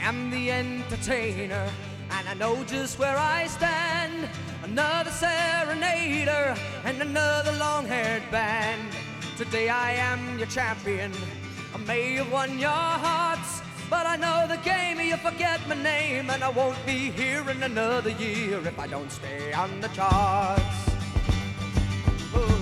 am the entertainer, and I know just where I stand. Another serenader and another long-haired band. Today I am your champion. I may have won your hearts, but I know the game. You forget my name, and I won't be here in another year if I don't stay on the charts. Ooh.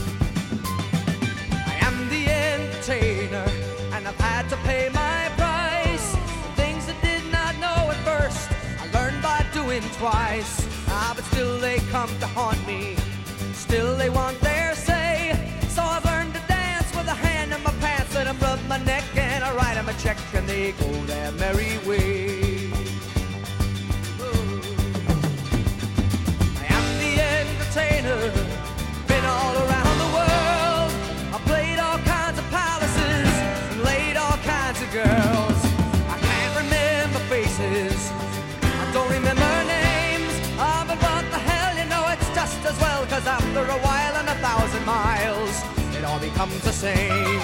I am the entertainer, and I've had to pay my price. Things I did not know at first, I learned by doing twice. But still they come to haunt me, still they want their say. So I've learned to dance with a hand in my pants, let them rub my neck, and I write them a check, and they go their merry way. Ooh. I am the entertainer, been all around the world. I played all kinds of palaces and laid all kinds of girls. I can't remember faces, I don't remember names. But what the hell, you know it's just as well, 'cause after a while and 1,000 miles, it all becomes the same.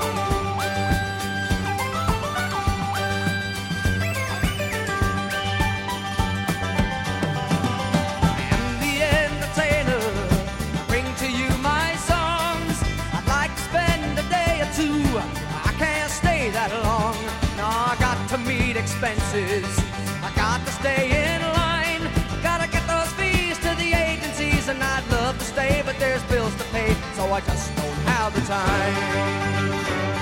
I am the entertainer, I bring to you my songs. I'd like to spend a day or two, I can't stay that long. No, I got to meet expenses, I got to stay in line, gotta get those fees to the agencies, and I'd love to stay, but there's bills to pay, so I just don't have the time.